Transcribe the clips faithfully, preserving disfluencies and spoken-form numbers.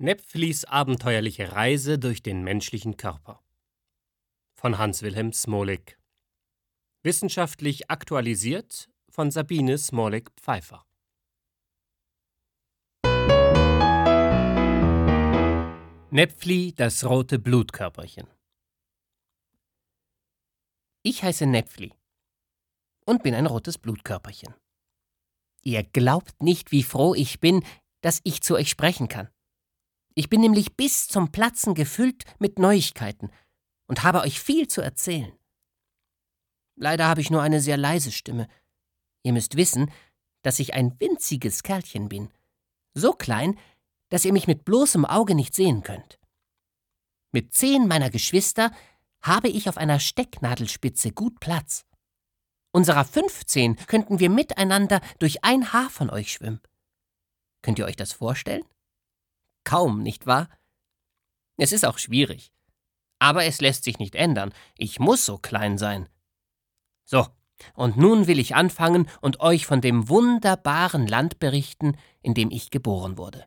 Nepflis abenteuerliche Reise durch den menschlichen Körper von Hans Wilhelm Smolik. Wissenschaftlich aktualisiert von Sabine Smolik-Pfeiffer. Nepfli, das rote Blutkörperchen. Ich heiße Nepfli und bin ein rotes Blutkörperchen. Ihr glaubt nicht, wie froh ich bin, dass ich zu euch sprechen kann. Ich bin nämlich bis zum Platzen gefüllt mit Neuigkeiten und habe euch viel zu erzählen. Leider habe ich nur eine sehr leise Stimme. Ihr müsst wissen, dass ich ein winziges Kerlchen bin. So klein, dass ihr mich mit bloßem Auge nicht sehen könnt. Mit zehn meiner Geschwister habe ich auf einer Stecknadelspitze gut Platz. Unserer fünfzehn könnten wir miteinander durch ein Haar von euch schwimmen. Könnt ihr euch das vorstellen? Kaum, nicht wahr? Es ist auch schwierig. Aber es lässt sich nicht ändern. Ich muss so klein sein. So, und nun will ich anfangen und euch von dem wunderbaren Land berichten, in dem ich geboren wurde.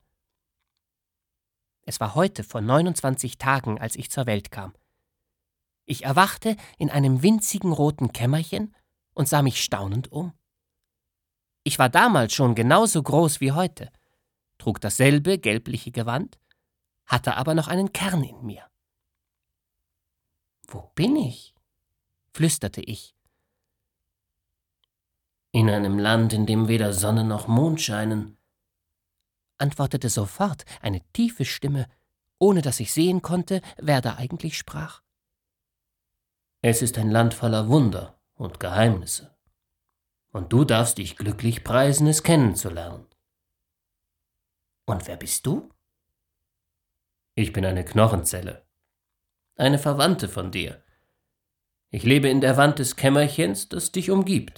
Es war heute vor neunundzwanzig Tagen, als ich zur Welt kam. Ich erwachte in einem winzigen roten Kämmerchen und sah mich staunend um. Ich war damals schon genauso groß wie heute, trug dasselbe gelbliche Gewand, hatte aber noch einen Kern in mir. »Wo bin ich?« flüsterte ich. »In einem Land, in dem weder Sonne noch Mond scheinen«, antwortete sofort eine tiefe Stimme, ohne dass ich sehen konnte, wer da eigentlich sprach. »Es ist ein Land voller Wunder und Geheimnisse. Und du darfst dich glücklich preisen, es kennenzulernen.« »Und wer bist du?« »Ich bin eine Knochenzelle. Eine Verwandte von dir. Ich lebe in der Wand des Kämmerchens, das dich umgibt.«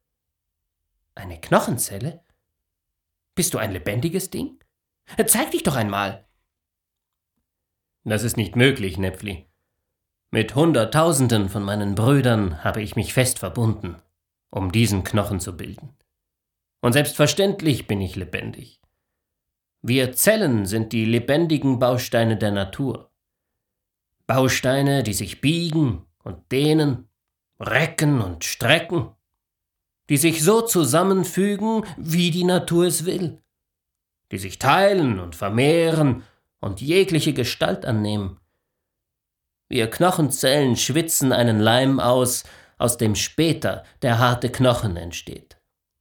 »Eine Knochenzelle? Bist du ein lebendiges Ding? Zeig dich doch einmal!« »Das ist nicht möglich, Nepfli. Mit Hunderttausenden von meinen Brüdern habe ich mich fest verbunden, um diesen Knochen zu bilden. Und selbstverständlich bin ich lebendig. Wir Zellen sind die lebendigen Bausteine der Natur. Bausteine, die sich biegen und dehnen, recken und strecken, die sich so zusammenfügen, wie die Natur es will, die sich teilen und vermehren und jegliche Gestalt annehmen. Wir Knochenzellen schwitzen einen Leim aus, aus dem später der harte Knochen entsteht.«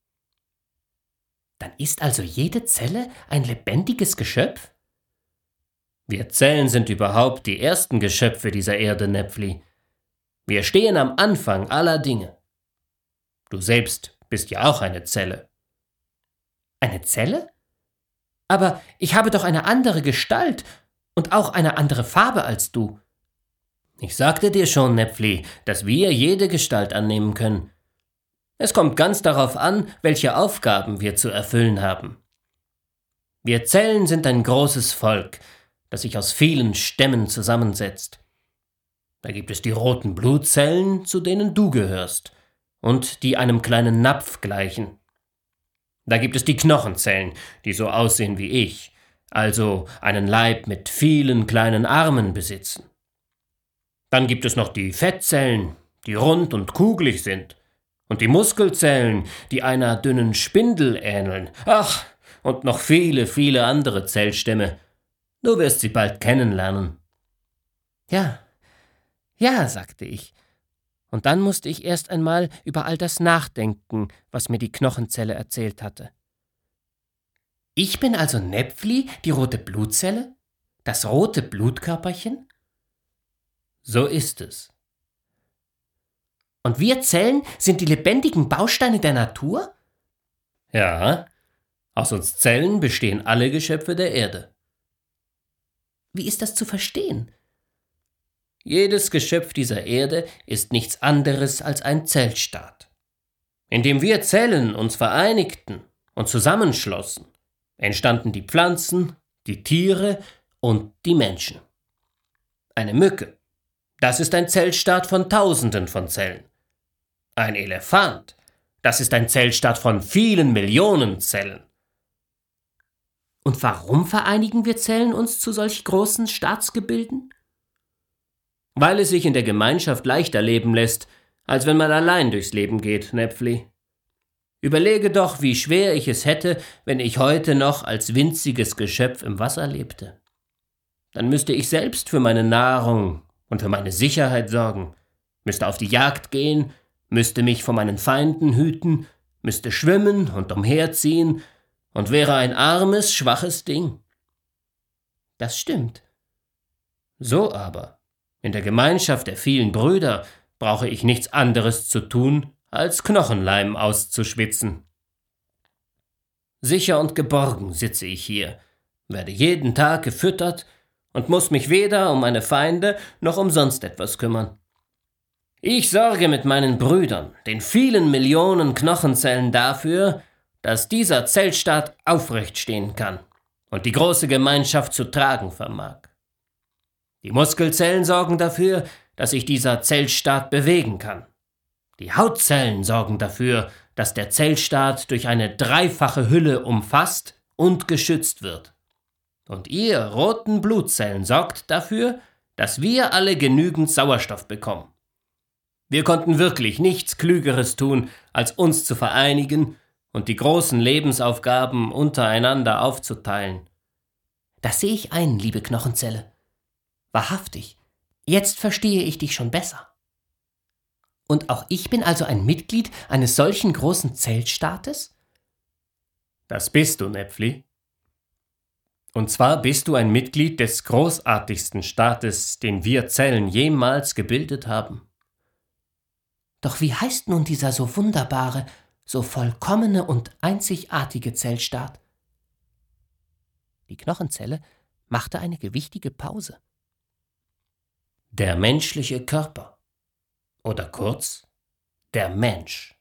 »Dann ist also jede Zelle ein lebendiges Geschöpf?« »Wir Zellen sind überhaupt die ersten Geschöpfe dieser Erde, Nepfli. Wir stehen am Anfang aller Dinge. Du selbst bist ja auch eine Zelle.« »Eine Zelle? Aber ich habe doch eine andere Gestalt und auch eine andere Farbe als du.« »Ich sagte dir schon, Nepfli, dass wir jede Gestalt annehmen können. Es kommt ganz darauf an, welche Aufgaben wir zu erfüllen haben. Wir Zellen sind ein großes Volk, das sich aus vielen Stämmen zusammensetzt. Da gibt es die roten Blutzellen, zu denen du gehörst, und die einem kleinen Napf gleichen. Da gibt es die Knochenzellen, die so aussehen wie ich, also einen Leib mit vielen kleinen Armen besitzen. Dann gibt es noch die Fettzellen, die rund und kugelig sind, und die Muskelzellen, die einer dünnen Spindel ähneln. Ach, und noch viele, viele andere Zellstämme. Du wirst sie bald kennenlernen.« »Ja, ja«, sagte ich. Und dann musste ich erst einmal über all das nachdenken, was mir die Knochenzelle erzählt hatte. »Ich bin also Nepfli, die rote Blutzelle? Das rote Blutkörperchen?« »So ist es.« »Und wir Zellen sind die lebendigen Bausteine der Natur?« »Ja, aus uns Zellen bestehen alle Geschöpfe der Erde.« »Wie ist das zu verstehen?« »Jedes Geschöpf dieser Erde ist nichts anderes als ein Zellstaat. Indem wir Zellen uns vereinigten und zusammenschlossen, entstanden die Pflanzen, die Tiere und die Menschen. Eine Mücke, das ist ein Zellstaat von Tausenden von Zellen. Ein Elefant, das ist ein Zellstaat von vielen Millionen Zellen. Und warum vereinigen wir Zellen uns zu solch großen Staatsgebilden? Weil es sich in der Gemeinschaft leichter leben lässt, als wenn man allein durchs Leben geht, Näpfli. Überlege doch, wie schwer ich es hätte, wenn ich heute noch als winziges Geschöpf im Wasser lebte. Dann müsste ich selbst für meine Nahrung und für meine Sicherheit sorgen, müsste auf die Jagd gehen, müsste mich vor meinen Feinden hüten, müsste schwimmen und umherziehen und wäre ein armes, schwaches Ding. Das stimmt. So aber, in der Gemeinschaft der vielen Brüder, brauche ich nichts anderes zu tun, als Knochenleim auszuschwitzen. Sicher und geborgen sitze ich hier, werde jeden Tag gefüttert und muss mich weder um meine Feinde noch um sonst etwas kümmern. Ich sorge mit meinen Brüdern, den vielen Millionen Knochenzellen dafür, dass dieser Zellstaat aufrecht stehen kann und die große Gemeinschaft zu tragen vermag. Die Muskelzellen sorgen dafür, dass sich dieser Zellstaat bewegen kann. Die Hautzellen sorgen dafür, dass der Zellstaat durch eine dreifache Hülle umfasst und geschützt wird. Und ihr roten Blutzellen sorgt dafür, dass wir alle genügend Sauerstoff bekommen. Wir konnten wirklich nichts Klügeres tun, als uns zu vereinigen und die großen Lebensaufgaben untereinander aufzuteilen. Das sehe ich ein, liebe Knochenzelle. Wahrhaftig, jetzt verstehe ich dich schon besser. Und auch ich bin also ein Mitglied eines solchen großen Zellstaates? Das bist du, Näpfli. Und zwar bist du ein Mitglied des großartigsten Staates, den wir Zellen jemals gebildet haben. Doch wie heißt nun dieser so wunderbare, so vollkommene und einzigartige Zellstaat? Die Knochenzelle machte eine gewichtige Pause. Der menschliche Körper. Oder kurz, der Mensch.